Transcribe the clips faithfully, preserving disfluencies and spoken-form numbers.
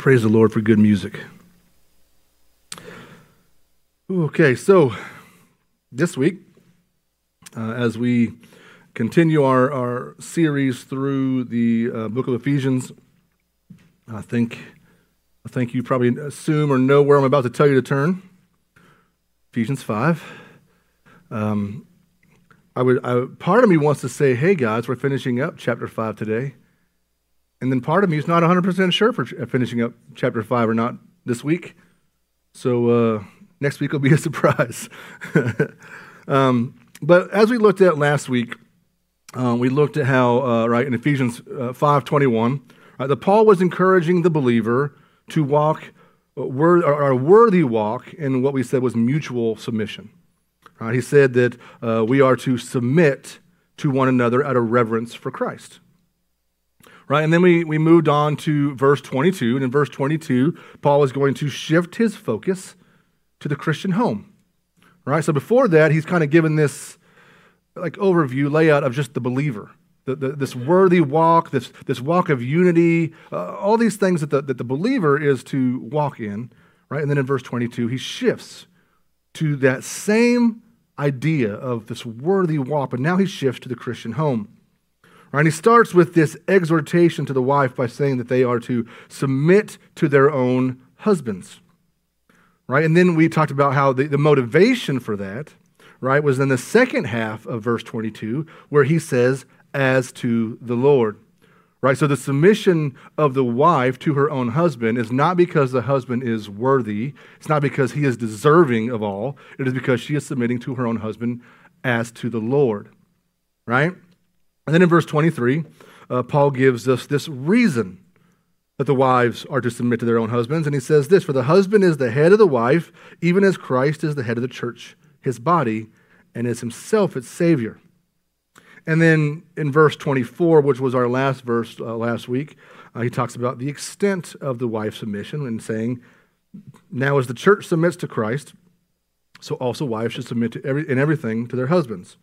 Praise the Lord for good music. Okay, so this week, uh, as we continue our, our series through the uh, book of Ephesians, I think I think you probably assume or know where I'm about to tell you to turn. Ephesians five. Um, I would. I, part of me wants to say, "Hey guys, we're finishing up chapter five today," and then part of me is not one hundred percent sure for finishing up chapter five or not this week. So uh, next week will be a surprise. um, but as we looked at last week, uh, we looked at how uh, right in Ephesians uh, five twenty-one, right, that Paul was encouraging the believer to walk wor- or a worthy walk in what we said was mutual submission. Right? He said that uh, we are to submit to one another out of reverence for Christ. Right? And then we, we moved on to verse twenty-two, and in verse twenty-two, Paul is going to shift his focus to the Christian home. Right? So before that, he's kind of given this like overview, layout of just the believer. The, the, this worthy walk, this, this walk of unity, uh, all these things that the, that the believer is to walk in, right? And then in verse twenty-two, he shifts to that same idea of this worthy walk, but now he shifts to the Christian home. Right? And he starts with this exhortation to the wife by saying that they are to submit to their own husbands. Right? And then we talked about how the, the motivation for that, right, was in the second half of verse twenty-two, where he says, as to the Lord. Right? So the submission of the wife to her own husband is not because the husband is worthy. It's not because he is deserving of all. It is because she is submitting to her own husband as to the Lord. Right? And then in verse twenty-three, uh, Paul gives us this reason that the wives are to submit to their own husbands. And he says this, for the husband is the head of the wife, even as Christ is the head of the church, his body, and is himself its Savior. And then in verse twenty-four, which was our last verse uh, last week, uh, he talks about the extent of the wife's submission and saying, now as the church submits to Christ, so also wives should submit to every in everything to their husbands.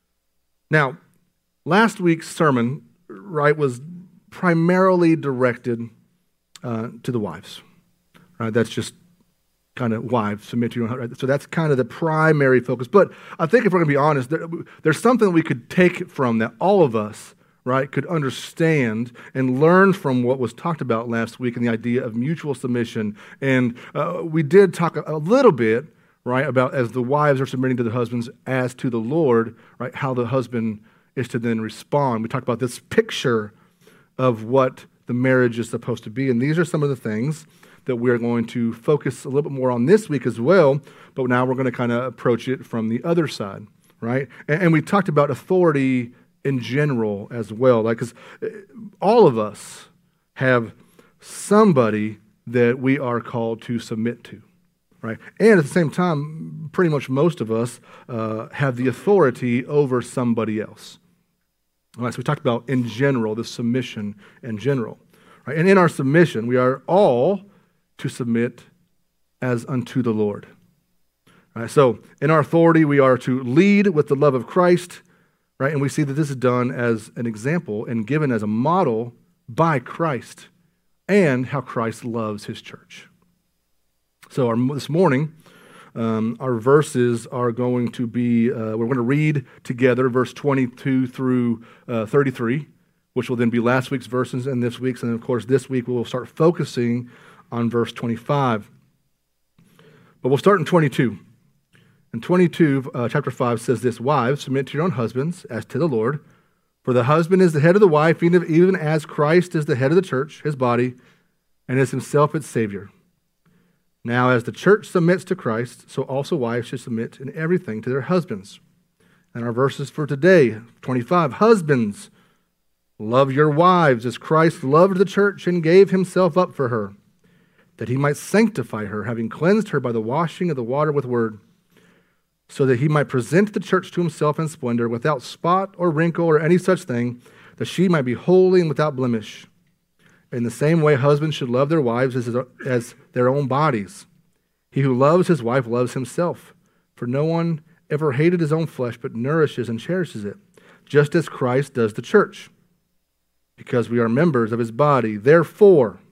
Now, last week's sermon, right, was primarily directed uh, to the wives. Right? That's just kind of wives, submit to your own husband. So that's kind of the primary focus. But I think if we're going to be honest, there, there's something we could take from that all of us, right, could understand and learn from what was talked about last week and the idea of mutual submission. And uh, we did talk a, a little bit, right, about as the wives are submitting to the husbands as to the Lord, right, how the husband is to then respond. We talked about this picture of what the marriage is supposed to be. And these are some of the things that we're going to focus a little bit more on this week as well, but now we're going to kind of approach it from the other side, right? And, and we talked about authority in general as well, like, because all of us have somebody that we are called to submit to, right? And at the same time, pretty much most of us uh, have the authority over somebody else. All right, so we talked about in general, the submission in general, right? And in our submission, we are all to submit as unto the Lord. Right, so in our authority, we are to lead with the love of Christ, right? And we see that this is done as an example and given as a model by Christ and how Christ loves his church. So our, this morning, um, our verses are going to be, uh, we're going to read together verse twenty-two through uh, thirty-three, which will then be last week's verses and this week's. And of course, this week we will start focusing on verse twenty-five. But we'll start in twenty-two. And twenty-two, uh, chapter five says this, wives, submit to your own husbands as to the Lord. For the husband is the head of the wife, even, even as Christ is the head of the church, his body, and is himself its Savior. Now, as the church submits to Christ, so also wives should submit in everything to their husbands. And our verses for today, twenty-five, husbands, love your wives as Christ loved the church and gave himself up for her, that he might sanctify her, having cleansed her by the washing of the water with word, so that he might present the church to himself in splendor, without spot or wrinkle or any such thing, that she might be holy and without blemish. In the same way, husbands should love their wives as, as their own bodies. He who loves his wife loves himself, for no one ever hated his own flesh, but nourishes and cherishes it, just as Christ does the church, because we are members of his body. Therefore,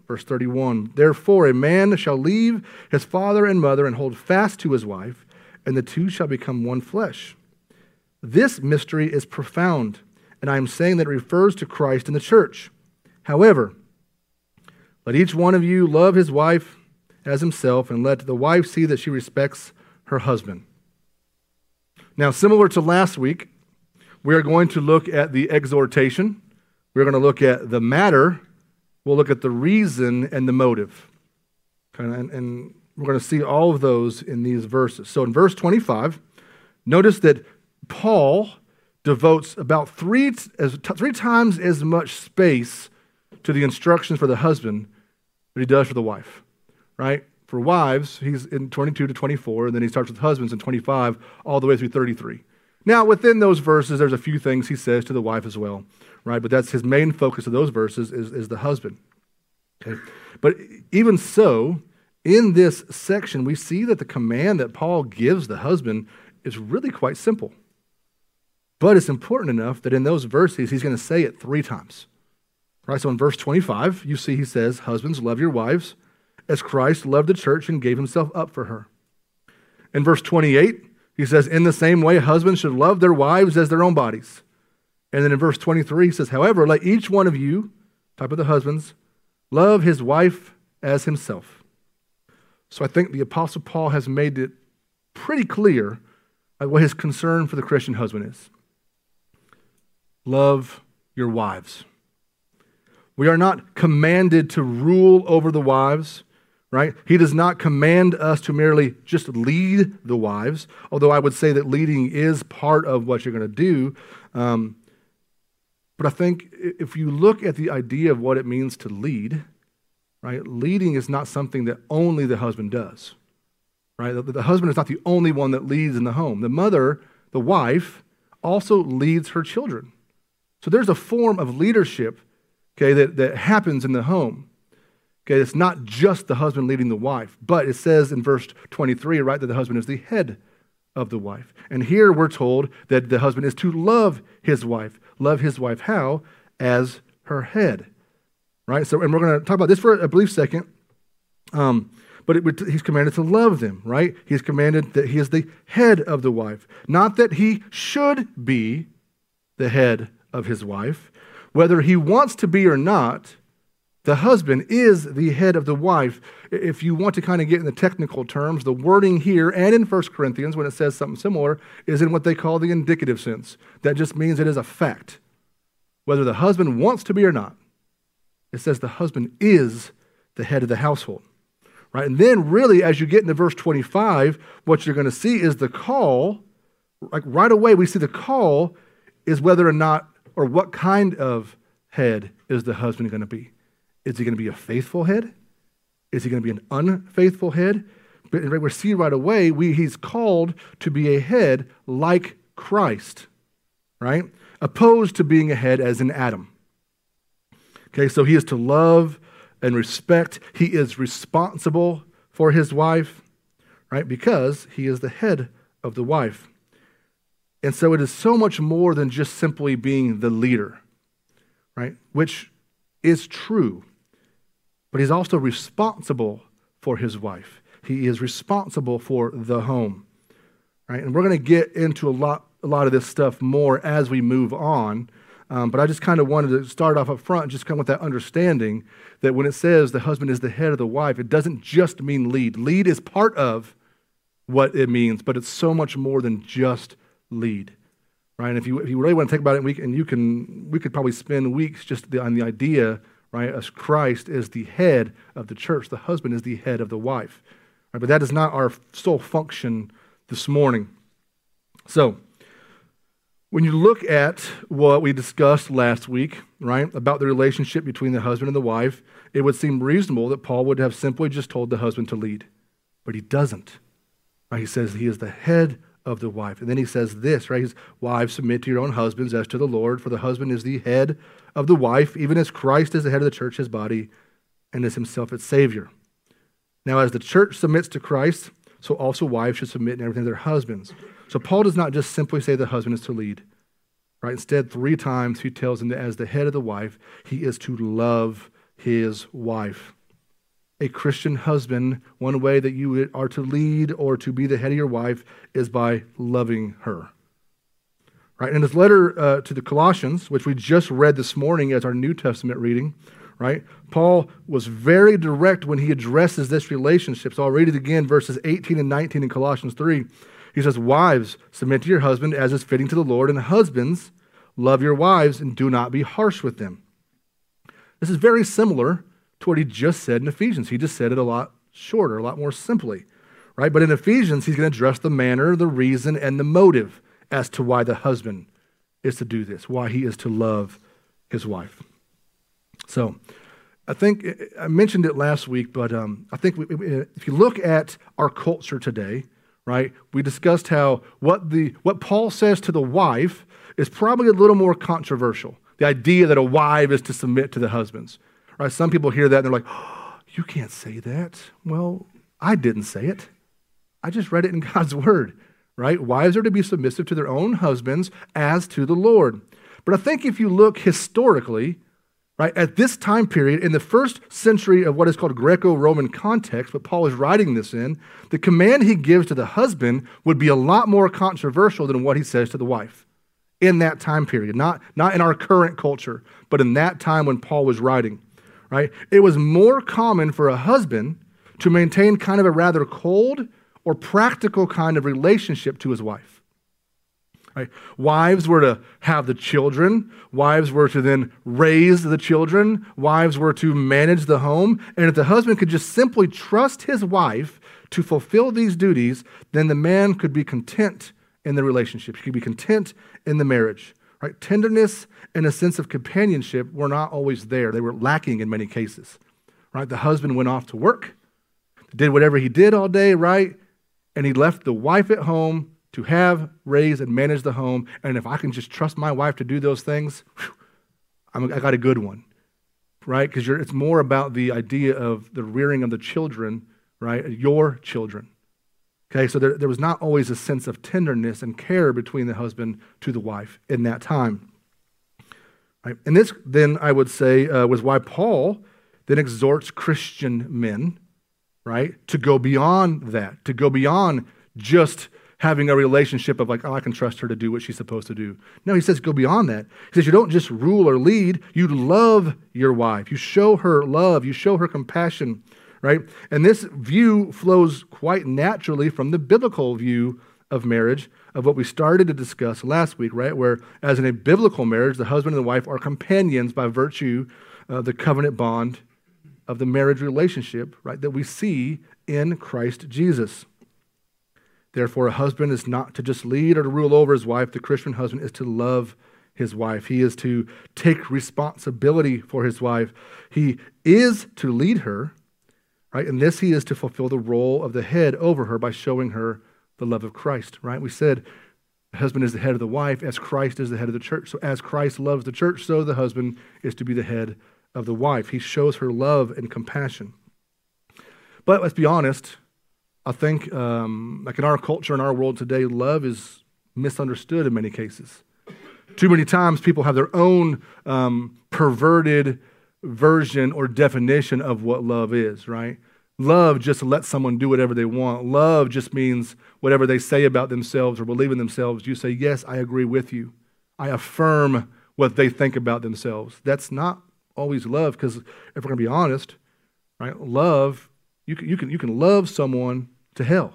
verse thirty-one, therefore a man shall leave his father and mother and hold fast to his wife, and the two shall become one flesh. This mystery is profound, and I am saying that it refers to Christ and the church. However, let each one of you love his wife as himself, and let the wife see that she respects her husband. Now, similar to last week, we are going to look at the exhortation. We're going to look at the matter. We'll look at the reason and the motive. And, and we're going to see all of those in these verses. So in verse twenty-five, notice that Paul devotes about three, as, three times as much space to the instructions for the husband that he does for the wife, right? For wives, he's in twenty-two to twenty-four, and then he starts with husbands in twenty-five all the way through thirty-three. Now, within those verses, there's a few things he says to the wife as well, right? But that's his main focus of those verses is, is the husband. Okay? But even so, in this section, we see that the command that Paul gives the husband is really quite simple. But it's important enough that in those verses, he's going to say it three times. Right? So in verse twenty-five, you see he says, husbands, love your wives as Christ loved the church and gave himself up for her. In verse twenty-eight, he says, in the same way, husbands should love their wives as their own bodies. And then in verse twenty-three, he says, however, let each one of you, type of the husbands, love his wife as himself. So I think the Apostle Paul has made it pretty clear what his concern for the Christian husband is. Love your wives. We are not commanded to rule over the wives, right? He does not command us to merely just lead the wives, although I would say that leading is part of what you're going to do. Um, but I think if you look at the idea of what it means to lead, right, leading is not something that only the husband does, right? The, the husband is not the only one that leads in the home. The mother, the wife, also leads her children. So there's a form of leadership, okay, that, that happens in the home. Okay, it's not just the husband leading the wife, but it says in verse twenty-three, right, that the husband is the head of the wife. And here we're told that the husband is to love his wife. Love his wife how? As her head, right? So, and we're going to talk about this for a brief second. Um, but it, he's commanded to love them, right? He's commanded that he is the head of the wife. Not that he should be the head of his wife. Whether he wants to be or not, the husband is the head of the wife. If you want to kind of get in the technical terms, the wording here and in First Corinthians, when it says something similar, is in what they call the indicative sense. That just means it is a fact. Whether the husband wants to be or not, it says the husband is the head of the household. Right? And then really, as you get into verse twenty-five, what you're going to see is the call. Like right away, we see the call is whether or not, or what kind of head is the husband going to be. Is he going to be a faithful head? Is he going to be an unfaithful head? But we see right away, we, he's called to be a head like Christ, right? Opposed to being a head as in Adam. Okay, so he is to love and respect. He is responsible for his wife, right? Because he is the head of the wife. And so it is so much more than just simply being the leader, right? Which is true. But he's also responsible for his wife. He is responsible for the home, right? And we're going to get into a lot, a lot of this stuff more as we move on. Um, but I just kind of wanted to start off up front, just kind of with that understanding that when it says the husband is the head of the wife, it doesn't just mean lead. Lead is part of what it means, but it's so much more than just lead, right? And if you if you really want to think about it, we and you can we could probably spend weeks just on the idea, right? As Christ is the head of the church, the husband is the head of the wife, right? But that is not our sole function this morning. So, when you look at what we discussed last week, right, about the relationship between the husband and the wife, it would seem reasonable that Paul would have simply just told the husband to lead, but he doesn't. Right? He says he is the head of the wife. And then he says this, right? He's, wives, submit to your own husbands as to the Lord, for the husband is the head of the wife, even as Christ is the head of the church, his body, and is himself its Savior. Now, as the church submits to Christ, so also wives should submit in everything to their husbands. So Paul does not just simply say the husband is to lead, right? Instead, three times he tells him that as the head of the wife, he is to love his wife. A Christian husband, one way that you are to lead or to be the head of your wife is by loving her. Right? In his letter uh, to the Colossians, which we just read this morning as our New Testament reading, right? Paul was very direct when he addresses this relationship. So I'll read it again, verses eighteen and nineteen in Colossians three. He says, "Wives, submit to your husband as is fitting to the Lord, and husbands, love your wives and do not be harsh with them." This is very similar to what he just said in Ephesians. He just said it a lot shorter, a lot more simply, right? But in Ephesians, he's going to address the manner, the reason, and the motive as to why the husband is to do this, why he is to love his wife. So I think, I mentioned it last week, but um, I think we, if you look at our culture today, right, we discussed how what the what Paul says to the wife is probably a little more controversial. The idea that a wife is to submit to the husbands. Right? Some people hear that and they're like, oh, you can't say that. Well, I didn't say it. I just read it in God's word. Right? Wives are to be submissive to their own husbands as to the Lord. But I think if you look historically, right, at this time period, in the first century of what is called Greco-Roman context, what Paul is writing this in, the command he gives to the husband would be a lot more controversial than what he says to the wife in that time period. Not, not in our current culture, but in that time when Paul was writing. Right? It was more common for a husband to maintain kind of a rather cold or practical kind of relationship to his wife. Right? Wives were to have the children. Wives were to then raise the children. Wives were to manage the home. And if the husband could just simply trust his wife to fulfill these duties, then the man could be content in the relationship. He could be content in the marriage. Right? Tenderness and a sense of companionship were not always there. They were lacking in many cases. Right? The husband went off to work, did whatever he did all day, right? And he left the wife at home to have, raise, and manage the home. And if I can just trust my wife to do those things, whew, I'm, I got a good one, right? Because it's more about the idea of the rearing of the children, right? Your children. Okay, so there, there was not always a sense of tenderness and care between the husband to the wife in that time. Right? And this, then, I would say, uh, was why Paul then exhorts Christian men, right, to go beyond that, to go beyond just having a relationship of like, oh, I can trust her to do what she's supposed to do. No, he says go beyond that. He says you don't just rule or lead, you love your wife. You show her love, you show her compassion, right? And this view flows quite naturally from the biblical view of marriage, of what we started to discuss last week, right? Where as in a biblical marriage, the husband and the wife are companions by virtue of the covenant bond of the marriage relationship, right, that we see in Christ Jesus. Therefore, a husband is not to just lead or to rule over his wife. The Christian husband is to love his wife. He is to take responsibility for his wife. He is to lead her, right? And this he is to fulfill the role of the head over her by showing her the love of Christ, right? We said the husband is the head of the wife as Christ is the head of the church. So as Christ loves the church, so the husband is to be the head of the wife. He shows her love and compassion. But let's be honest, I think, um, like in our culture, in our world today, love is misunderstood in many cases. Too many times people have their own um, perverted version or definition of what love is, right? Love just lets someone do whatever they want. Love just means whatever they say about themselves or believe in themselves, you say, yes, I agree with you. I affirm what they think about themselves. That's not always love, because if we're going to be honest, right, love, you can, you can, you can love someone to hell.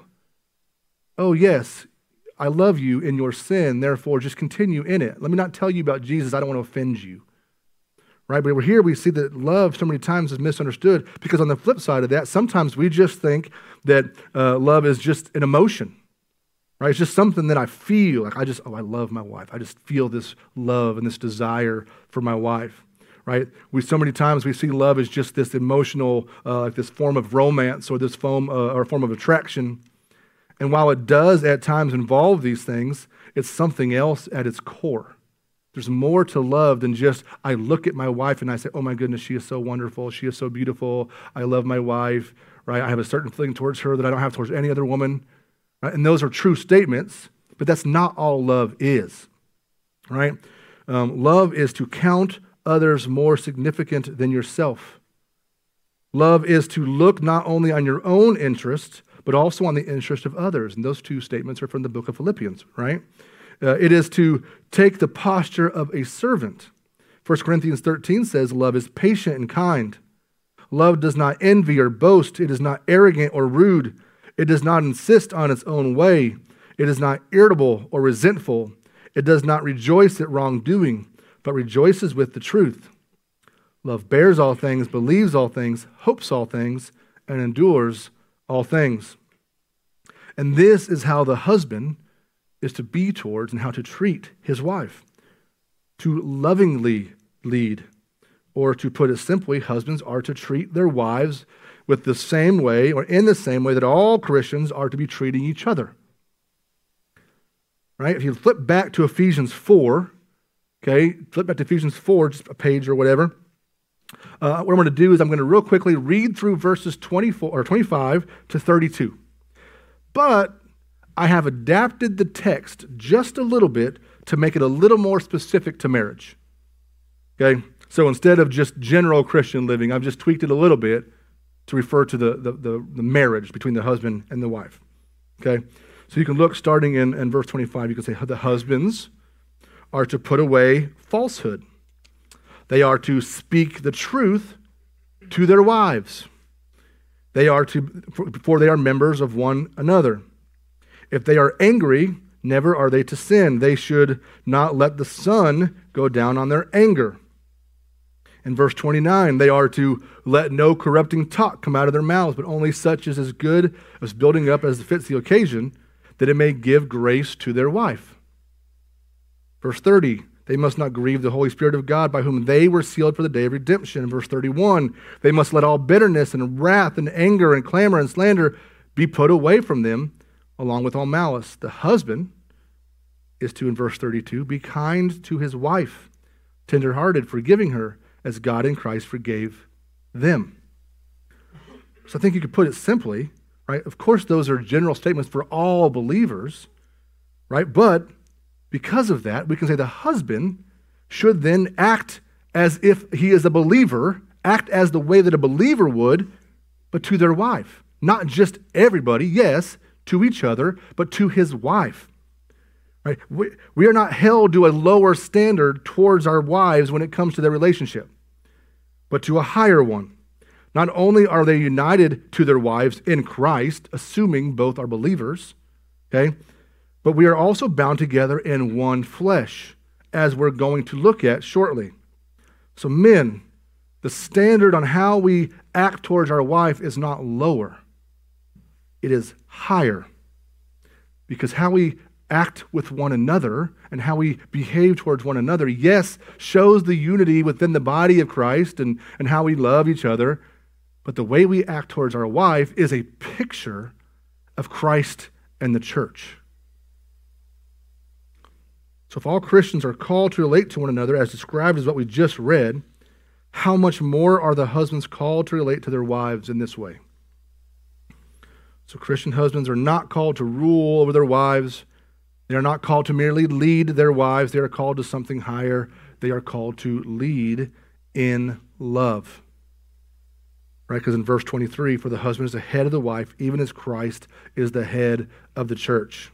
Oh, yes, I love you in your sin, therefore just continue in it. Let me not tell you about Jesus. I don't want to offend you. Right? But we're here, we see that love so many times is misunderstood, because on the flip side of that, sometimes we just think that uh, love is just an emotion. Right? It's just something that I feel. Like I just, oh, I love my wife. I just feel this love and this desire for my wife. Right? We so many times we see love as just this emotional, uh, like this form of romance or this form uh, or form of attraction. And while it does at times involve these things, it's something else at its core. There's more to love than just I look at my wife and I say, oh my goodness, she is so wonderful. She is so beautiful. I love my wife. Right? I have a certain feeling towards her that I don't have towards any other woman. Right? And those are true statements, but that's not all love is. Right? Um, love is to count others more significant than yourself. Love is to look not only on your own interests, but also on the interest of others. And those two statements are from the book of Philippians, right? Uh, it is to take the posture of a servant. First Corinthians thirteen says, love is patient and kind. Love does not envy or boast. It is not arrogant or rude. It does not insist on its own way. It is not irritable or resentful. It does not rejoice at wrongdoing, but rejoices with the truth. Love bears all things, believes all things, hopes all things, and endures all things. And this is how the husband is to be towards and how to treat his wife. To lovingly lead. Or to put it simply, husbands are to treat their wives with the same way or in the same way that all Christians are to be treating each other. Right? If you flip back to Ephesians four, okay, flip back to Ephesians four, just a page or whatever. Uh, what I'm going to do is I'm going to real quickly read through verses twenty-four or twenty-five to thirty-two. But I have adapted the text just a little bit to make it a little more specific to marriage. Okay? So instead of just general Christian living, I've just tweaked it a little bit to refer to the, the, the, the marriage between the husband and the wife. Okay? So you can look starting in, in verse twenty-five, you can say the husbands are to put away falsehood. They are to speak the truth to their wives. They are to, for they are members of one another. If they are angry, never are they to sin. They should not let the sun go down on their anger. In verse twenty-nine, they are to let no corrupting talk come out of their mouths, but only such as is good, as building up as fits the occasion, that it may give grace to their wife. Verse thirty, they must not grieve the Holy Spirit of God, by whom they were sealed for the day of redemption. In verse thirty-one, they must let all bitterness and wrath and anger and clamor and slander be put away from them, along with all malice. The husband is to, in verse thirty-two, be kind to his wife, tenderhearted, forgiving her, as God in Christ forgave them. So I think you could put it simply, right? Of course, those are general statements for all believers, right? But because of that, we can say the husband should then act as if he is a believer, act as the way that a believer would, but to their wife. Not just everybody, yes, to each other, but to his wife. Right? We, we are not held to a lower standard towards our wives when it comes to their relationship, but to a higher one. Not only are they united to their wives in Christ, assuming both are believers, okay, but we are also bound together in one flesh, as we're going to look at shortly. So men, the standard on how we act towards our wife is not lower. It is higher. Because how we act with one another and how we behave towards one another, yes, shows the unity within the body of Christ and, and how we love each other, but the way we act towards our wife is a picture of Christ and the church. So if all Christians are called to relate to one another as described as what we just read, how much more are the husbands called to relate to their wives in this way? So Christian husbands are not called to rule over their wives. They are not called to merely lead their wives. They are called to something higher. They are called to lead in love. Right? Because in verse twenty-three, for the husband is the head of the wife, even as Christ is the head of the church.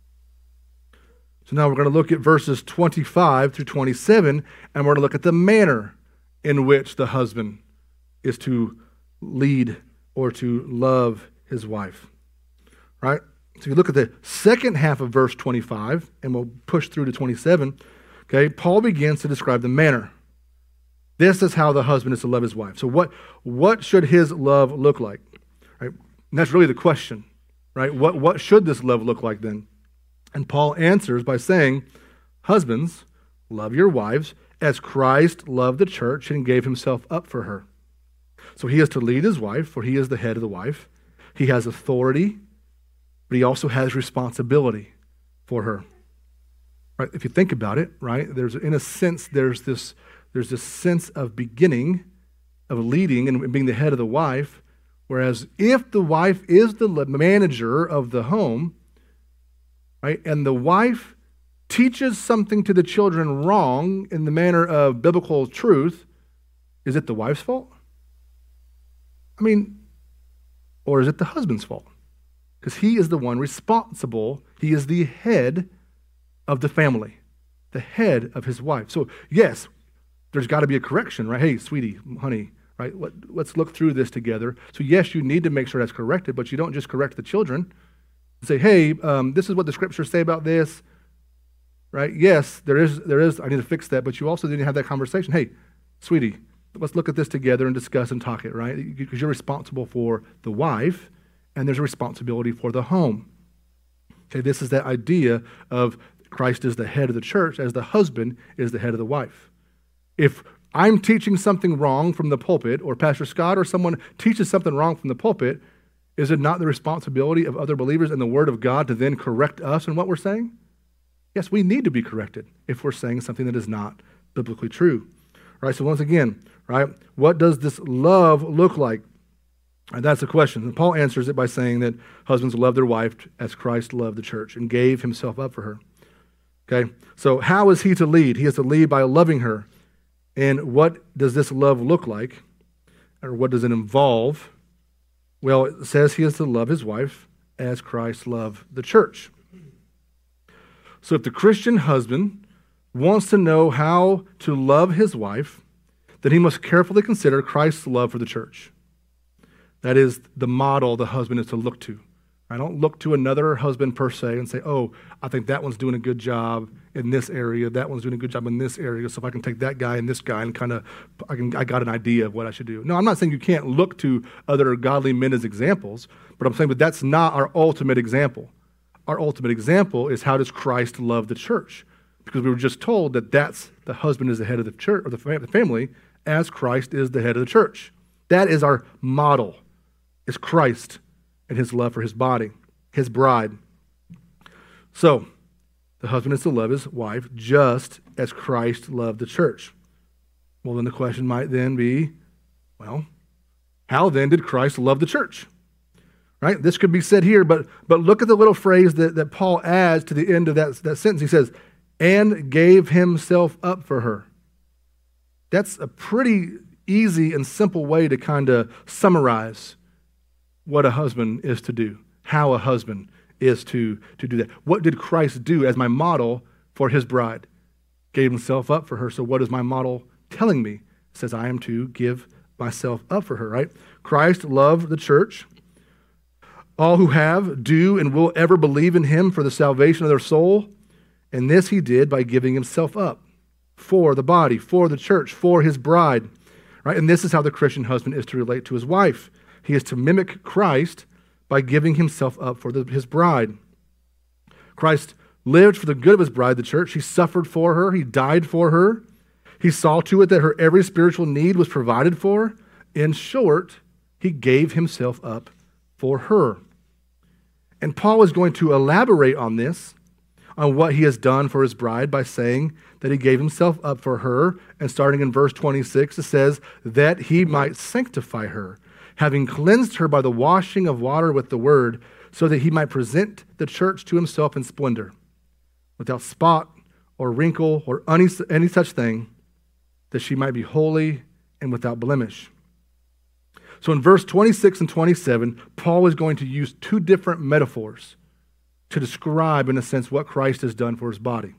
So now we're going to look at verses twenty-five through twenty-seven, and we're going to look at the manner in which the husband is to lead or to love his wife. Right? So if you look at the second half of verse twenty-five, and we'll push through to twenty-seven, okay, Paul begins to describe the manner. This is how the husband is to love his wife. So what, what should his love look like? Right? And that's really the question, right? What, what should this love look like then? And Paul answers by saying, husbands, love your wives as Christ loved the church and gave himself up for her. So he is to lead his wife, for he is the head of the wife. He has authority, but he also has responsibility for her. Right? If you think about it, right, there's in a sense there's this there's this sense of beginning, of leading and being the head of the wife, whereas if the wife is the manager of the home, right, and the wife teaches something to the children wrong in the manner of biblical truth, is it the wife's fault? I mean, or is it the husband's fault? Because he is the one responsible. He is the head of the family, the head of his wife. So yes, there's got to be a correction, right? Hey, sweetie, honey, right? Let, let's look through this together. So yes, you need to make sure that's corrected, but you don't just correct the children. Say, hey, um, this is what the scriptures say about this, right? Yes, there is, there is, I need to fix that, but you also need to have that conversation. Hey, sweetie, let's look at this together and discuss and talk it, right? Because you're responsible for the wife, and there's a responsibility for the home. Okay, this is that idea of Christ is the head of the church as the husband is the head of the wife. If I'm teaching something wrong from the pulpit, or Pastor Scott or someone teaches something wrong from the pulpit, is it not the responsibility of other believers and the Word of God to then correct us in what we're saying? Yes, we need to be corrected if we're saying something that is not biblically true. All right, so once again, right, what does this love look like? And that's the question. And Paul answers it by saying that husbands love their wife as Christ loved the church and gave himself up for her. Okay, so how is he to lead? He is to lead by loving her. And what does this love look like? Or what does it involve? Well, it says he is to love his wife as Christ loved the church. So if the Christian husband wants to know how to love his wife, then he must carefully consider Christ's love for the church. That is the model the husband is to look to. I don't look to another husband per se and say, oh, I think that one's doing a good job in this area, that one's doing a good job in this area, so if I can take that guy and this guy and kind of, I can, I got an idea of what I should do. No, I'm not saying you can't look to other godly men as examples, but I'm saying that that's not our ultimate example. Our ultimate example is how does Christ love the church? Because we were just told that that's the husband is the head of the church or the family, as Christ is the head of the church. That is our model, is Christ and his love for his body, his bride. So, the husband is to love his wife just as Christ loved the church. Well, then the question might then be, well, how then did Christ love the church? Right? This could be said here, but but look at the little phrase that, that Paul adds to the end of that, that sentence. He says, and gave himself up for her. That's a pretty easy and simple way to kind of summarize what a husband is to do, how a husband is to, to do that. What did Christ do as my model for his bride? Gave himself up for her. So what is my model telling me? It says I am to give myself up for her, right? Christ loved the church. All who have, do, and will ever believe in him for the salvation of their soul. And this he did by giving himself up for the body, for the church, for his bride, right? And this is how the Christian husband is to relate to his wife. He is to mimic Christ by giving himself up for the, his bride. Christ lived for the good of his bride, the church. He suffered for her. He died for her. He saw to it that her every spiritual need was provided for. In short, he gave himself up for her. And Paul is going to elaborate on this, on what he has done for his bride by saying that he gave himself up for her. And starting in verse twenty-six, it says, that he might sanctify her, having cleansed her by the washing of water with the word, so that he might present the church to himself in splendor, without spot or wrinkle or any, any such thing, that she might be holy and without blemish. So in verse twenty-six and twenty-seven, Paul is going to use two different metaphors to describe, in a sense, what Christ has done for his body.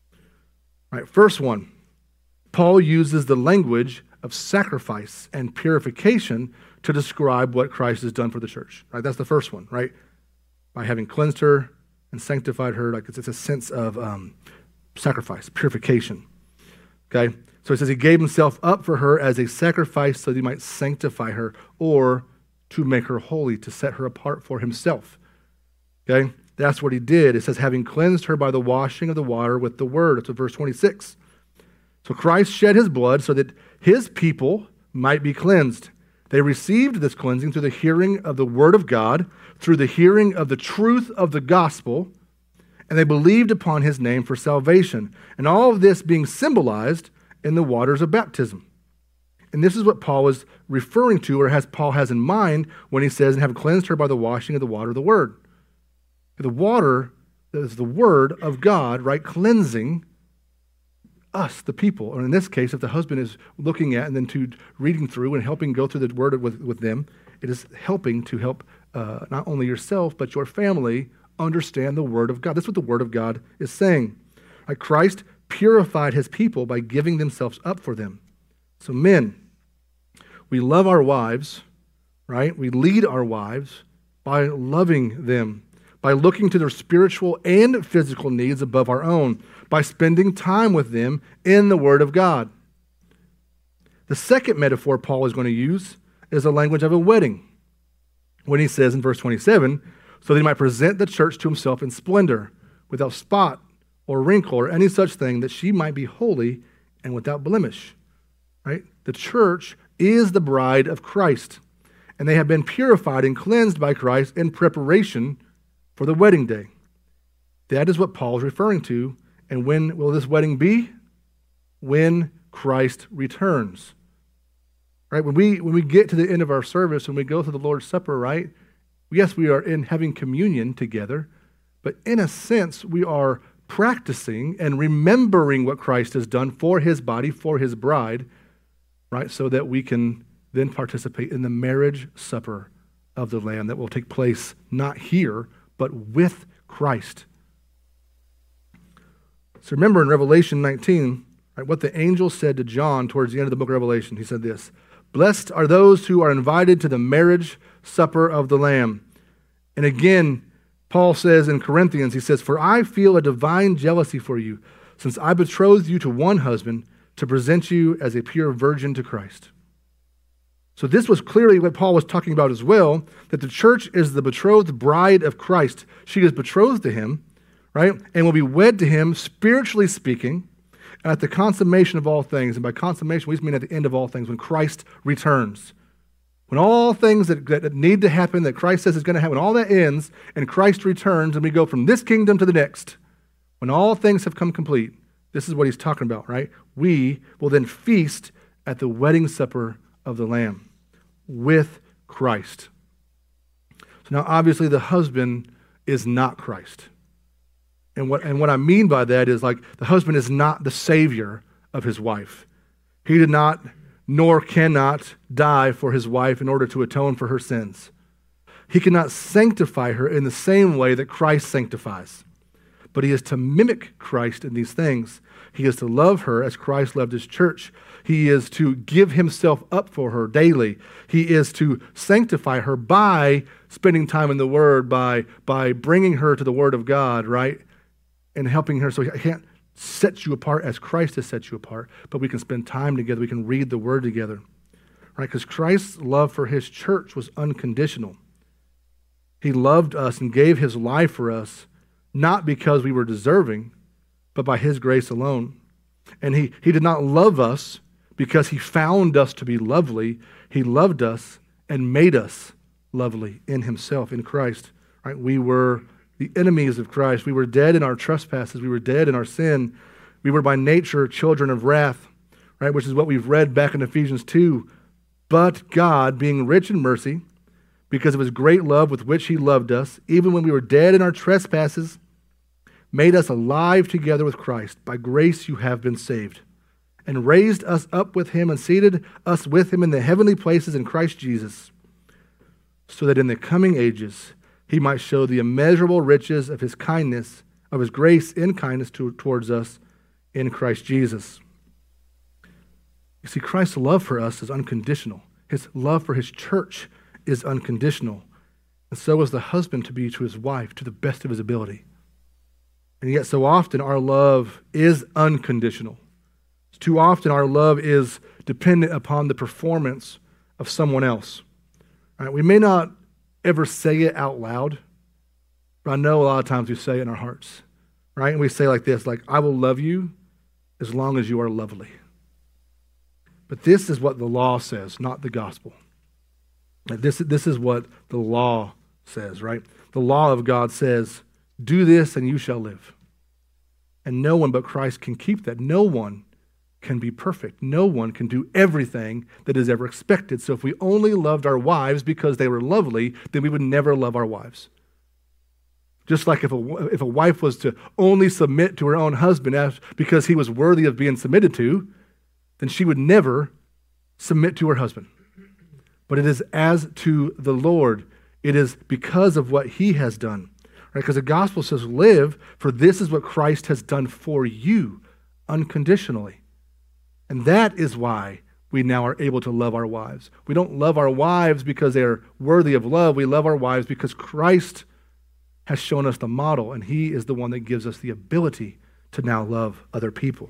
All right, first one, Paul uses the language of sacrifice and purification to describe what Christ has done for the church. Right, that's the first one, right? By having cleansed her and sanctified her, like it's, it's a sense of um, sacrifice, purification. Okay, so he says he gave himself up for her as a sacrifice so that he might sanctify her, or to make her holy, to set her apart for himself. Okay, that's what he did. It says, having cleansed her by the washing of the water with the word. That's what verse twenty-six. So Christ shed his blood so that his people might be cleansed. They received this cleansing through the hearing of the word of God, through the hearing of the truth of the gospel, and they believed upon his name for salvation. And all of this being symbolized in the waters of baptism. And this is what Paul is referring to, or has Paul has in mind when he says, and have cleansed her by the washing of the water of the word. The water is the word of God, right? Cleansing us, the people. Or in this case, if the husband is looking at and then to reading through and helping go through the word with, with them, it is helping to help uh, not only yourself, but your family understand the Word of God. That's what the Word of God is saying. Right? Christ purified his people by giving themselves up for them. So men, we love our wives, right? We lead our wives by loving them, by looking to their spiritual and physical needs above our own, by spending time with them in the Word of God. The second metaphor Paul is going to use is the language of a wedding, when he says in verse twenty-seven, so that he might present the church to himself in splendor, without spot or wrinkle or any such thing, that she might be holy and without blemish. Right? The church is the bride of Christ, and they have been purified and cleansed by Christ in preparation for the wedding day. That is what Paul is referring to. And when will this wedding be? When Christ returns. Right? When we when we get to the end of our service, when we go to the Lord's Supper, right? Yes, we are in having communion together, but in a sense, we are practicing and remembering what Christ has done for his body, for his bride, right? So that we can then participate in the marriage supper of the Lamb that will take place not here, but with Christ. So remember in Revelation nineteen, right, what the angel said to John towards the end of the book of Revelation. He said this, "Blessed are those who are invited to the marriage supper of the Lamb." And again, Paul says in Corinthians, he says, "For I feel a divine jealousy for you, since I betrothed you to one husband to present you as a pure virgin to Christ." So this was clearly what Paul was talking about as well, that the church is the betrothed bride of Christ. She is betrothed to him, right? And will be wed to him, spiritually speaking, at the consummation of all things. And by consummation, we just mean at the end of all things, when Christ returns. When all things that, that need to happen, that Christ says is going to happen, all that ends, and Christ returns, and we go from this kingdom to the next. When all things have come complete, this is what he's talking about, right? We will then feast at the wedding supper of the Lamb with Christ. So now, obviously, the husband is not Christ. And what, and what I mean by that is, like, the husband is not the savior of his wife. He did not, nor cannot, die for his wife in order to atone for her sins. He cannot sanctify her in the same way that Christ sanctifies. But he is to mimic Christ in these things. He is to love her as Christ loved his church. He is to give himself up for her daily. He is to sanctify her by spending time in the Word, by, by bringing her to the Word of God, right? And helping her. So he can't set you apart as Christ has set you apart, but we can spend time together. We can read the Word together, right? Because Christ's love for his church was unconditional. He loved us and gave his life for us, not because we were deserving, but by his grace alone. And he, he did not love us because he found us to be lovely. He loved us and made us lovely in himself, in Christ. Right? We were the enemies of Christ. We were dead in our trespasses. We were dead in our sin. We were by nature children of wrath, right? Which is what we've read back in Ephesians two. But God, being rich in mercy, because of his great love with which he loved us, even when we were dead in our trespasses, made us alive together with Christ. By grace you have been saved, and raised us up with him and seated us with him in the heavenly places in Christ Jesus, so that in the coming ages he might show the immeasurable riches of his kindness, of his grace in kindness to, towards us in Christ Jesus. You see, Christ's love for us is unconditional. His love for his church is unconditional. And so is the husband to be to his wife to the best of his ability. And yet so often our love is unconditional. Too often our love is dependent upon the performance of someone else. Right? We may not ever say it out loud, but I know a lot of times we say it in our hearts. Right? And we say like this, like, I will love you as long as you are lovely. But this is what the law says, not the gospel. This, this is what the law says, right? The law of God says, do this and you shall live. And no one but Christ can keep that. No one can be perfect. No one can do everything that is ever expected. So if we only loved our wives because they were lovely, then we would never love our wives. Just like if a, if a wife was to only submit to her own husband as, because he was worthy of being submitted to, then she would never submit to her husband. but it is as to the Lord. It is because of what he has done. Right? Because the gospel says, live, for this is what Christ has done for you unconditionally. And that is why we now are able to love our wives. We don't love our wives because they are worthy of love. We love our wives because Christ has shown us the model, and he is the one that gives us the ability to now love other people.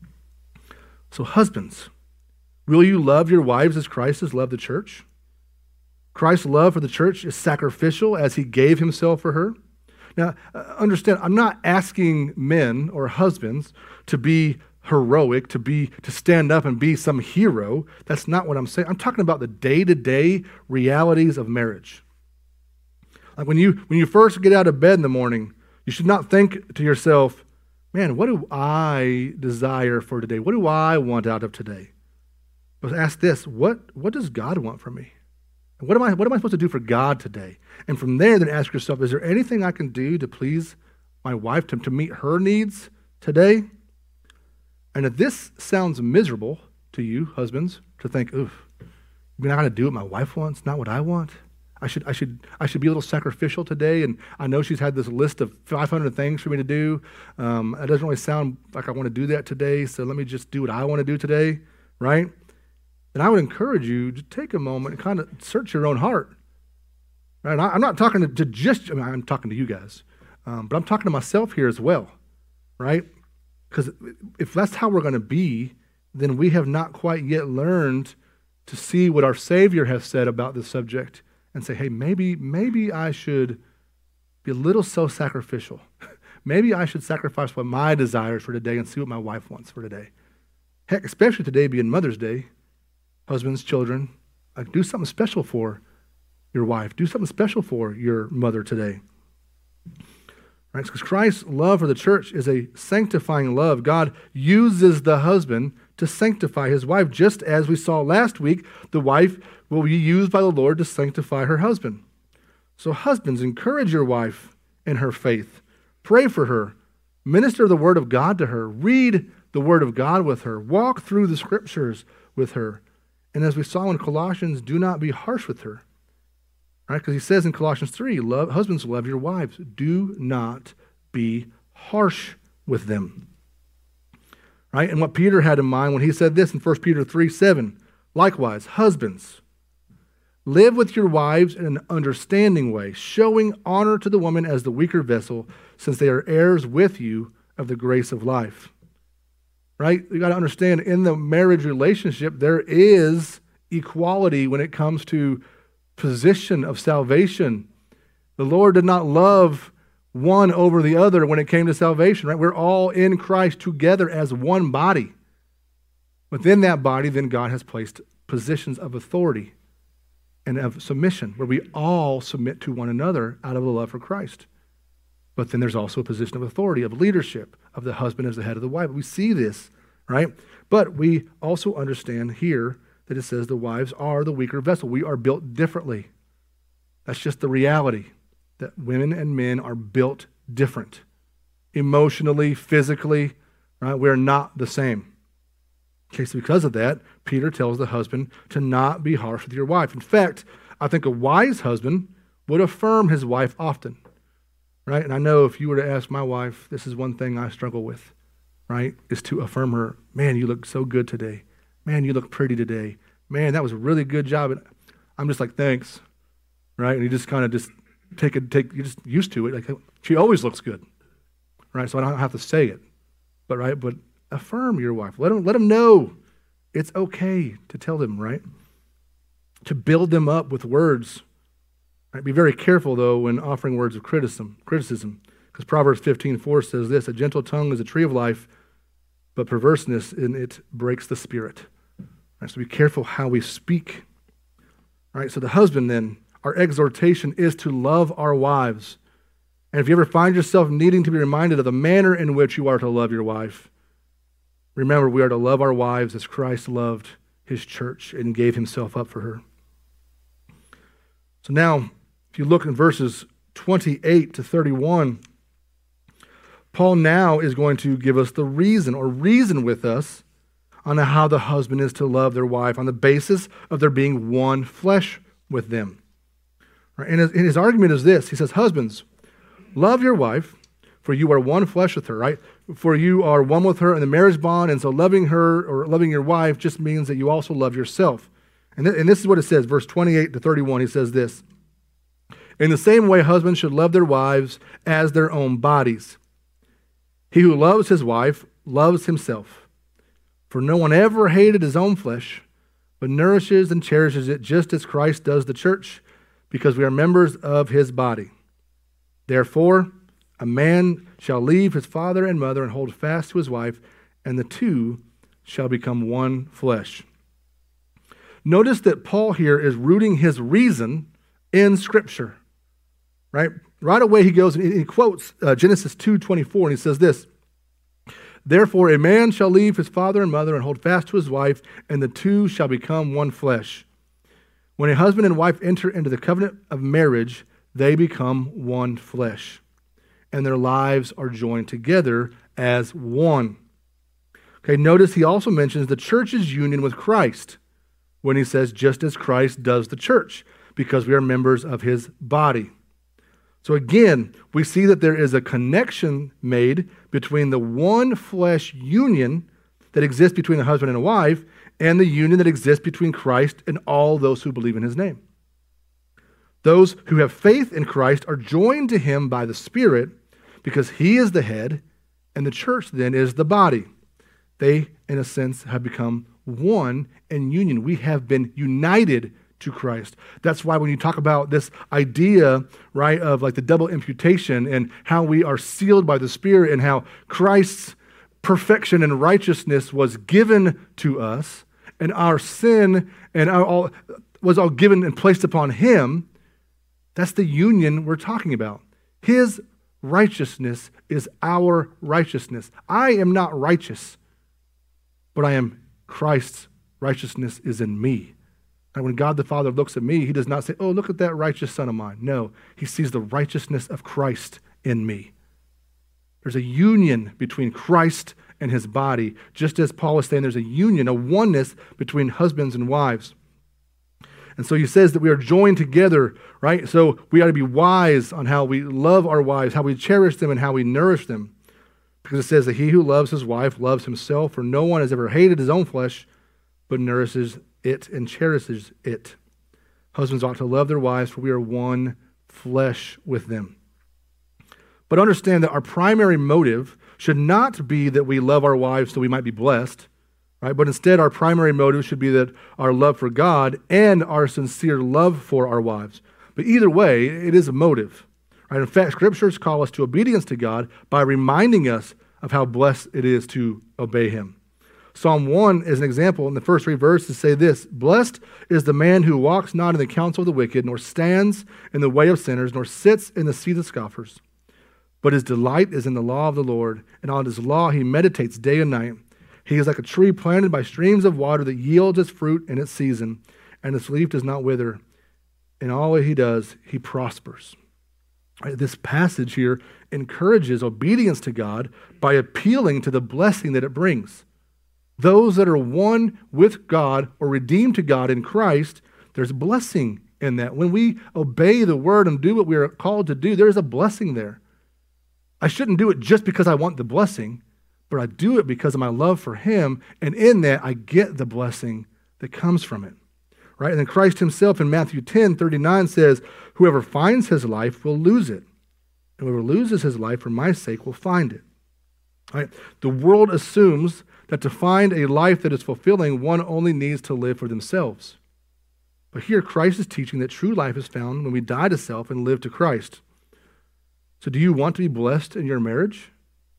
So husbands, will you love your wives as Christ has loved the church? Christ's love for the church is sacrificial as he gave himself for her. Now, understand, I'm not asking men or husbands to be heroic, to be to stand up and be some hero. That's not what I'm saying. I'm talking about the day-to-day realities of marriage. Like when you when you first get out of bed in the morning, you should not think to yourself, man, what do I desire for today? What do I want out of today? But ask this, what, what does God want from me? What am I what am I supposed to do for God today? And from there, then ask yourself, is there anything I can do to please my wife, to, to meet her needs today? And if this sounds miserable to you, husbands, to think, oof, I'm not going to do what my wife wants, not what I want. I should, I should, I should be a little sacrificial today. And I know she's had this list of five hundred things for me to do. Um, it doesn't really sound like I want to do that today. So let me just do what I want to do today, right? And I would encourage you to take a moment and kind of search your own heart. Right? And I, I'm not talking to, to just, I mean, I'm talking to you guys, um, but I'm talking to myself here as well, right? Because if that's how we're going to be, then we have not quite yet learned to see what our Savior has said about this subject and say, hey, maybe, maybe I should be a little self-sacrificial. Maybe I should sacrifice what my desires for today and see what my wife wants for today. Heck, especially today being Mother's Day, husbands, children, like do something special for your wife. Do something special for your mother today. Right? Because Christ's love for the church is a sanctifying love. God uses the husband to sanctify his wife, just as we saw last week, the wife will be used by the Lord to sanctify her husband. So husbands, encourage your wife in her faith. Pray for her. Minister the word of God to her. Read the word of God with her. Walk through the scriptures with her. And as we saw in Colossians, do not be harsh with her. Right? Because he says in Colossians three, love, husbands, love your wives. Do not be harsh with them. Right? And what Peter had in mind when he said this in First Peter three seven, likewise, husbands, live with your wives in an understanding way, showing honor to the woman as the weaker vessel, since they are heirs with you of the grace of life. Right? You got to understand, in the marriage relationship, there is equality when it comes to position of salvation. The Lord did not love one over the other when it came to salvation, right? We're all in Christ together as one body. Within that body, then God has placed positions of authority and of submission, where we all submit to one another out of the love for Christ. But then there's also a position of authority, of leadership, of the husband as the head of the wife. We see this, right? But we also understand here that it says the wives are the weaker vessel. We are built differently. That's just the reality, that women and men are built different. Emotionally, physically, right? We're not the same. Okay, so because of that, Peter tells the husband to not be harsh with your wife. In fact, I think a wise husband would affirm his wife often, right? And I know if you were to ask my wife, this is one thing I struggle with, right? Is to affirm her, man, you look so good today. Man, you look pretty today. Man, that was a really good job. And I'm just like, thanks, right? And you just kind of just take it, take, you're just used to it. Like, she always looks good, right? So I don't have to say it, but right, but affirm your wife. Let them, let them know it's okay to tell them, right? To build them up with words. Right? Be very careful, though, when offering words of criticism, criticism, because Proverbs fifteen four says this, a gentle tongue is a tree of life, but perverseness in it breaks the spirit. Right? So be careful how we speak. Right? So the husband, then, our exhortation is to love our wives. And if you ever find yourself needing to be reminded of the manner in which you are to love your wife, remember, we are to love our wives as Christ loved his church and gave himself up for her. So now, if you look in verses twenty-eight to thirty-one, Paul now is going to give us the reason, or reason with us, on how the husband is to love their wife on the basis of there being one flesh with them. Right? And, his, and his argument is this. He says, husbands, love your wife, for you are one flesh with her, right? For you are one with her in the marriage bond, and so loving her or loving your wife just means that you also love yourself. And, th- and this is what it says, verse twenty-eight to thirty-one, he says this. In the same way, husbands should love their wives as their own bodies. He who loves his wife loves himself. For no one ever hated his own flesh, but nourishes and cherishes it just as Christ does the church, because we are members of his body. Therefore, a man shall leave his father and mother and hold fast to his wife, and the two shall become one flesh. Notice that Paul here is rooting his reason in Scripture. Right? Right away he goes and he quotes uh, Genesis two twenty-four, and he says this, therefore a man shall leave his father and mother and hold fast to his wife, and the two shall become one flesh. When a husband and wife enter into the covenant of marriage, they become one flesh, and their lives are joined together as one. Okay, notice he also mentions the church's union with Christ when he says, just as Christ does the church, because we are members of his body. So again, we see that there is a connection made between the one flesh union that exists between a husband and a wife and the union that exists between Christ and all those who believe in his name. Those who have faith in Christ are joined to him by the Spirit because he is the head and the church then is the body. They, in a sense, have become one in union. We have been united to Christ. That's why when you talk about this idea, right, of like the double imputation and how we are sealed by the Spirit and how Christ's perfection and righteousness was given to us and our sin and our all was all given and placed upon him, that's the union we're talking about. His righteousness is our righteousness. I am not righteous, but I am Christ's righteousness is in me. And when God the Father looks at me, he does not say, oh, look at that righteous son of mine. No, he sees the righteousness of Christ in me. There's a union between Christ and his body, just as Paul is saying there's a union, a oneness between husbands and wives. And so he says that we are joined together, right? So we ought to be wise on how we love our wives, how we cherish them, and how we nourish them. Because it says that he who loves his wife loves himself, for no one has ever hated his own flesh, but nourishes it and cherishes it. Husbands ought to love their wives, for we are one flesh with them. But understand that our primary motive should not be that we love our wives so we might be blessed, right? But instead, our primary motive should be that our love for God and our sincere love for our wives. But either way, it is a motive, right? In fact, scriptures call us to obedience to God by reminding us of how blessed it is to obey him. Psalm one is an example. In the first three verses say this, blessed is the man who walks not in the counsel of the wicked, nor stands in the way of sinners, nor sits in the seat of scoffers. But his delight is in the law of the Lord, and on his law he meditates day and night. He is like a tree planted by streams of water that yields its fruit in its season, and its leaf does not wither. In all that he does, he prospers. Right, this passage here encourages obedience to God by appealing to the blessing that it brings. Those that are one with God or redeemed to God in Christ, there's blessing in that. When we obey the word and do what we are called to do, there's a blessing there. I shouldn't do it just because I want the blessing, but I do it because of my love for him, and in that I get the blessing that comes from it. Right? And then Christ himself in Matthew ten thirty-nine says, whoever finds his life will lose it, and whoever loses his life for my sake will find it. Right? The world assumes that to find a life that is fulfilling, one only needs to live for themselves. But here Christ is teaching that true life is found when we die to self and live to Christ. So do you want to be blessed in your marriage?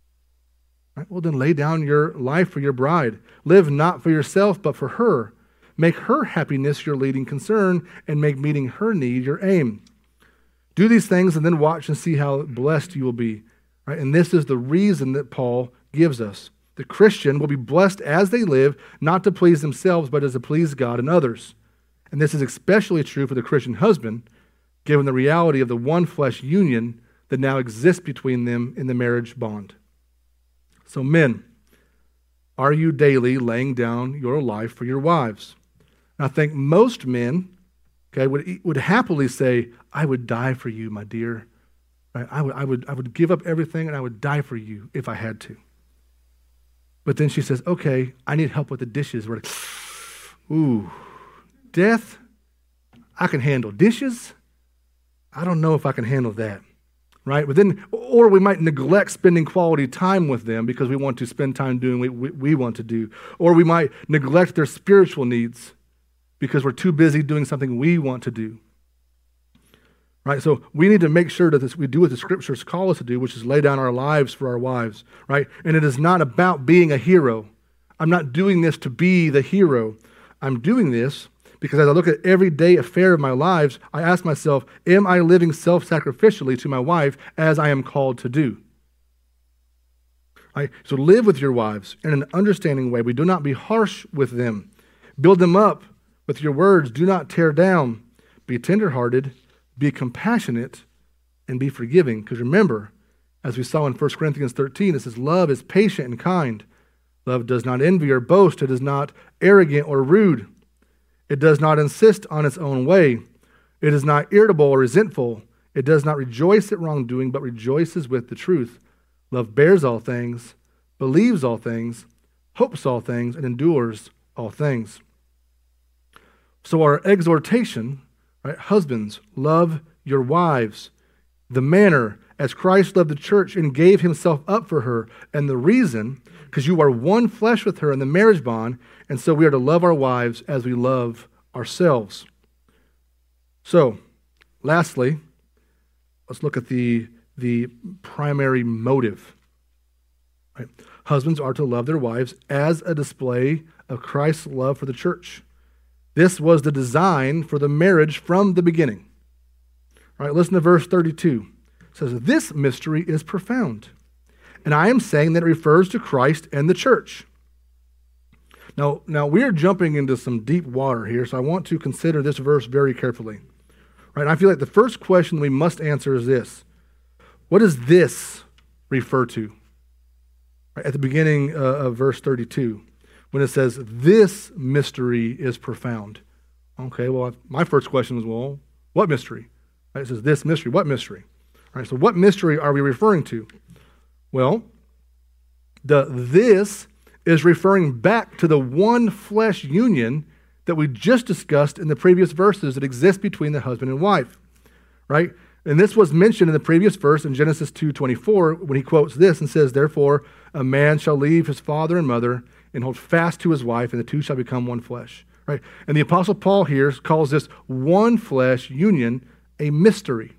Right? Well, then lay down your life for your bride. Live not for yourself, but for her. Make her happiness your leading concern, and make meeting her need your aim. Do these things and then watch and see how blessed you will be. Right? And this is the reason that Paul gives us. The Christian will be blessed as they live, not to please themselves, but as to please God and others. And this is especially true for the Christian husband, given the reality of the one flesh union that now exists between them in the marriage bond. So men, Are you daily laying down your life for your wives? And I think most men, okay, would, would happily say, I would die for you, my dear. Right? I would, I would, I would give up everything and I would die for you if I had to. But then she says, okay, I need help with the dishes. We're like, ooh, death, I can handle. Dishes, I don't know if I can handle that, right? But then, or we might neglect spending quality time with them because we want to spend time doing what we, we want to do. Or we might neglect their spiritual needs because we're too busy doing something we want to do. Right, so we need to make sure that this, we do what the scriptures call us to do, which is lay down our lives for our wives, right? And it is not about being a hero. I'm not doing this to be the hero. I'm doing this because as I look at everyday affair of my lives, I ask myself, am I living self-sacrificially to my wife as I am called to do? Right? So live with your wives in an understanding way. We do not be harsh with them. Build them up with your words. Do not tear down. Be tenderhearted. Be compassionate and be forgiving. Because remember, as we saw in First Corinthians thirteen, it says, love is patient and kind. Love does not envy or boast. It is not arrogant or rude. It does not insist on its own way. It is not irritable or resentful. It does not rejoice at wrongdoing, but rejoices with the truth. Love bears all things, believes all things, hopes all things, and endures all things. So our exhortation, right? Husbands, love your wives. The manner as Christ loved the church and gave himself up for her. And the reason, because you are one flesh with her in the marriage bond, and so we are to love our wives as we love ourselves. So, lastly, let's look at the, the primary motive. Right? Husbands are to love their wives as a display of Christ's love for the church. This was the design for the marriage from the beginning. All right, listen to verse thirty-two. It says, this mystery is profound. And I am saying that it refers to Christ and the church. Now, now we are jumping into some deep water here, so I want to consider this verse very carefully. Right? And I feel like the first question we must answer is this. What does this refer to? Right, at the beginning uh, of verse thirty-two. When it says, this mystery is profound. Okay, well, my first question is, well, what mystery? Right, it says, this mystery. What mystery? All right, so what mystery are we referring to? Well, the this is referring back to the one flesh union that we just discussed in the previous verses that exist between the husband and wife. Right? And this was mentioned in the previous verse in Genesis two twenty-four when he quotes this and says, therefore, a man shall leave his father and mother and hold fast to his wife, and the two shall become one flesh. Right? And the Apostle Paul here calls this one flesh union a mystery.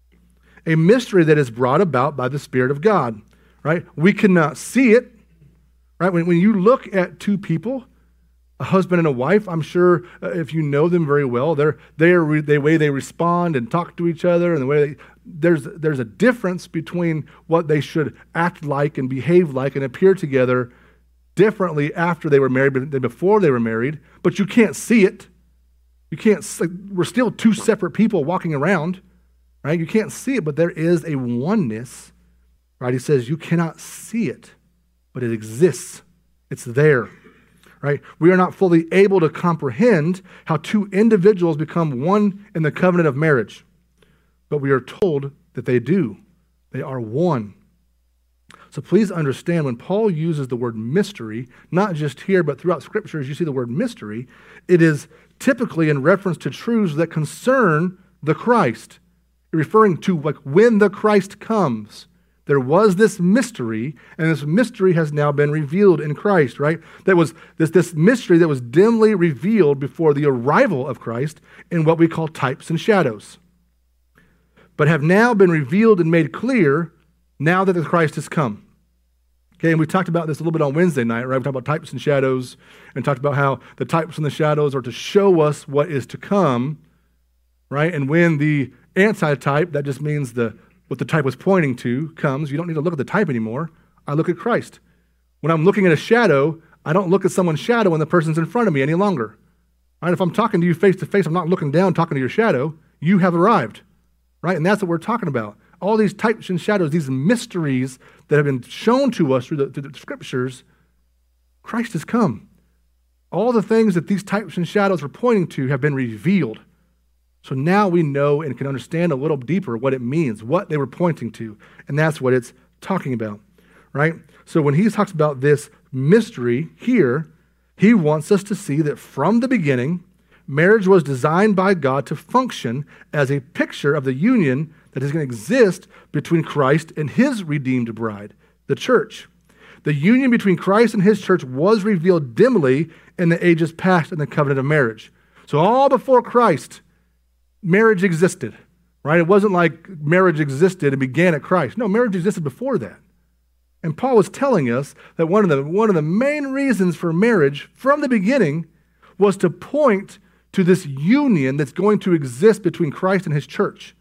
A mystery that is brought about by the Spirit of God. Right? We cannot see it. Right? When, when you look at two people, a husband and a wife, I'm sure uh, if you know them very well, they're, they're re- the way they respond and talk to each other and the way they, there's, there's a difference between what they should act like and behave like and appear together differently after they were married than before they were married, but you can't see it. You can't, we're still two separate people walking around, right? You can't see it, but there is a oneness, right? He says you cannot see it, but it exists. It's there, right? We are not fully able to comprehend how two individuals become one in the covenant of marriage, but we are told that they do. They are one. So please understand, when Paul uses the word mystery, not just here, but throughout Scripture, as you see the word mystery, it is typically in reference to truths that concern the Christ, referring to like when the Christ comes. There was this mystery, and this mystery has now been revealed in Christ, right? That was this, this mystery that was dimly revealed before the arrival of Christ in what we call types and shadows, but have now been revealed and made clear now that the Christ has come. Okay, and we talked about this a little bit on Wednesday night, right? We talked about types and shadows and talked about how the types and the shadows are to show us what is to come, right? And when the anti-type, that just means the what the type was pointing to, comes, you don't need to look at the type anymore. I look at Christ. When I'm looking at a shadow, I don't look at someone's shadow when the person's in front of me any longer. Right? If I'm talking to you face to face, I'm not looking down, talking to your shadow. You have arrived, right? And that's what we're talking about. All these types and shadows, these mysteries that have been shown to us through the, through the Scriptures, Christ has come. All the things that these types and shadows were pointing to have been revealed. So now we know and can understand a little deeper what it means, what they were pointing to. And that's what it's talking about, right? So when he talks about this mystery here, he wants us to see that from the beginning, marriage was designed by God to function as a picture of the union that is going to exist between Christ and his redeemed bride, the church. The union between Christ and his church was revealed dimly in the ages past in the covenant of marriage. So all before Christ, marriage existed, right? It wasn't like marriage existed and began at Christ. No, marriage existed before that. And Paul was telling us that one of the, one of the main reasons for marriage from the beginning was to point to this union that's going to exist between Christ and his church.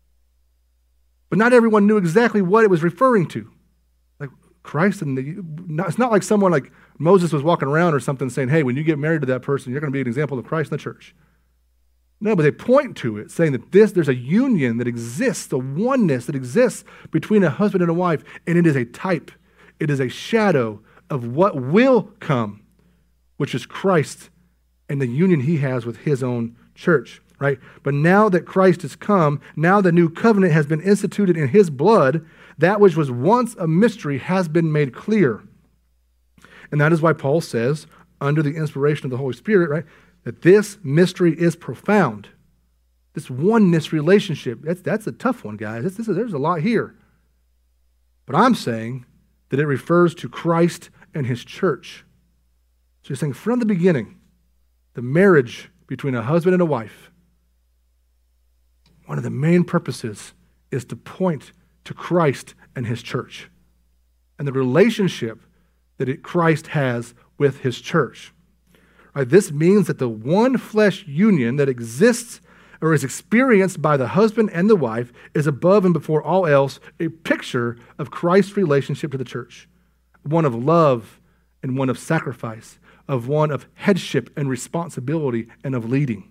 But not everyone knew exactly what it was referring to. Like Christ and the, it's not like someone like Moses was walking around or something saying, hey, when you get married to that person, you're going to be an example of Christ in the church. No, but they point to it, saying that this, there's a union that exists, a oneness that exists between a husband and a wife, and it is a type, it is a shadow of what will come, which is Christ and the union he has with his own church, right? But now that Christ has come, now the new covenant has been instituted in his blood, that which was once a mystery has been made clear. And that is why Paul says, under the inspiration of the Holy Spirit, right, that this mystery is profound. This oneness relationship, that's, that's a tough one, guys. This, this is, there's a lot here. But I'm saying that it refers to Christ and his church. So you're saying from the beginning, the marriage between a husband and a wife, one of the main purposes is to point to Christ and his church and the relationship that it, Christ has with his church. Right, this means that the one flesh union that exists or is experienced by the husband and the wife is above and before all else a picture of Christ's relationship to the church, one of love and one of sacrifice, of one of headship and responsibility and of leading.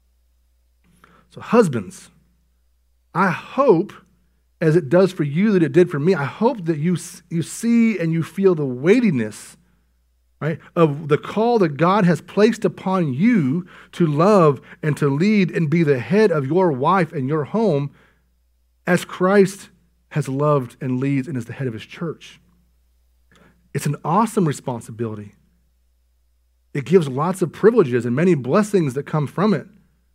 So husbands, I hope, as it does for you that it did for me, I hope that you, you see and you feel the weightiness, right, of the call that God has placed upon you to love and to lead and be the head of your wife and your home as Christ has loved and leads and is the head of his church. It's an awesome responsibility. It gives lots of privileges and many blessings that come from it.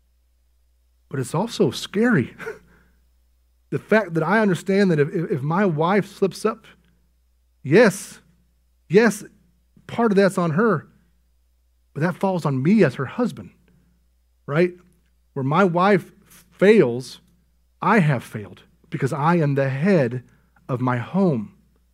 But it's also scary. The fact that I understand that if, if my wife slips up, yes, yes, part of that's on her, but that falls on me as her husband, right? Where my wife fails, I have failed because I am the head of my home.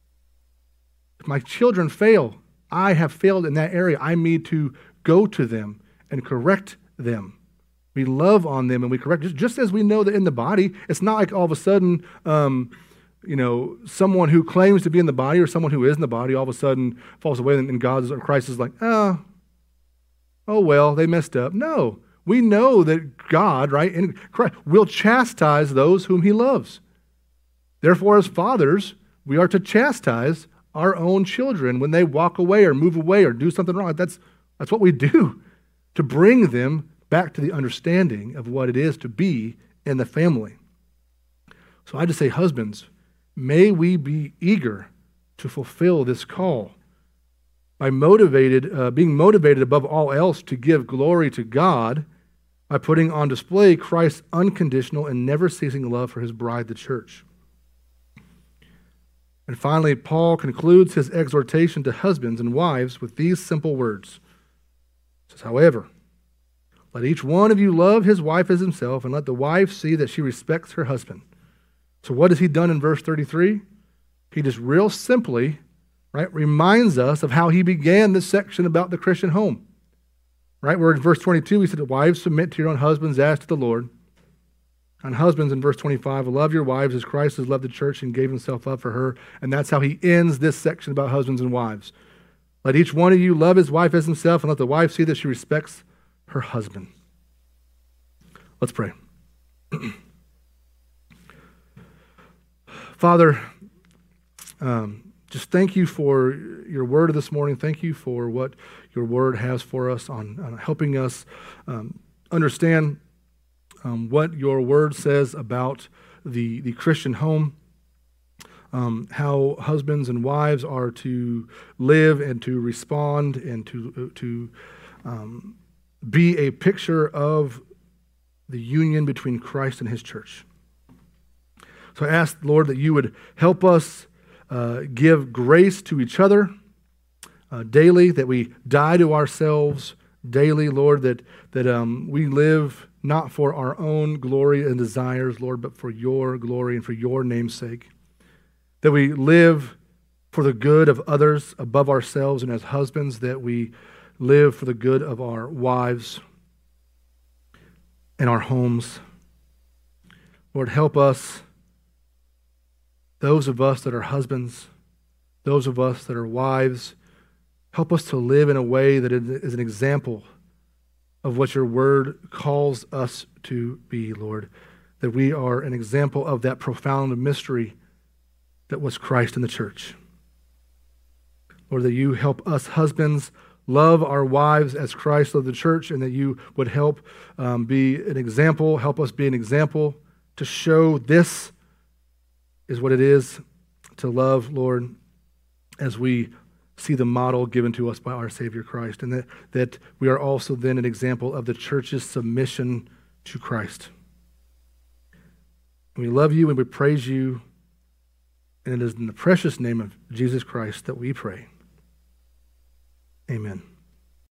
If my children fail, I have failed in that area. I need to go to them and correct them. We love on them and we correct, just, just as we know that in the body, it's not like all of a sudden, um, you know, someone who claims to be in the body or someone who is in the body all of a sudden falls away and God or Christ is like, oh, oh well, they messed up. No, we know that God, right, in Christ will chastise those whom he loves. Therefore, as fathers, we are to chastise our own children when they walk away or move away or do something wrong. That's, that's what we do to bring them back to the understanding of what it is to be in the family. So I just say, husbands, may we be eager to fulfill this call by motivated, uh, being motivated above all else to give glory to God by putting on display Christ's unconditional and never-ceasing love for his bride, the church. And finally, Paul concludes his exhortation to husbands and wives with these simple words. He says, however, let each one of you love his wife as himself, and let the wife see that she respects her husband. So what has he done in verse thirty-three? He just real simply, right, reminds us of how he began this section about the Christian home. Right, where in verse twenty-two he said, wives, submit to your own husbands as to the Lord. And husbands in verse twenty-five, love your wives as Christ has loved the church and gave himself up for her. And that's how he ends this section about husbands and wives. Let each one of you love his wife as himself, and let the wife see that she respects her husband. Let's pray. Father, um, just thank you for your word this morning. Thank you for what your word has for us on, on helping us um, understand um, what your word says about the, the Christian home, um, how husbands and wives are to live and to respond and to, to um, be a picture of the union between Christ and his church. So I ask, Lord, that you would help us uh, give grace to each other uh, daily, that we die to ourselves daily, Lord, that, that um, we live not for our own glory and desires, Lord, but for your glory and for your name's sake. That we live for the good of others above ourselves, and as husbands, that we live for the good of our wives and our homes. Lord, help us, those of us that are husbands, those of us that are wives, help us to live in a way that is an example of what your word calls us to be, Lord. That we are an example of that profound mystery that was Christ in the church. Lord, that you help us husbands love our wives as Christ loved the church, and that you would help um, be an example, help us be an example to show this is what it is to love, Lord, as we see the model given to us by our Savior Christ, and that, that we are also then an example of the church's submission to Christ. And we love you and we praise you, and it is in the precious name of Jesus Christ that we pray. Amen.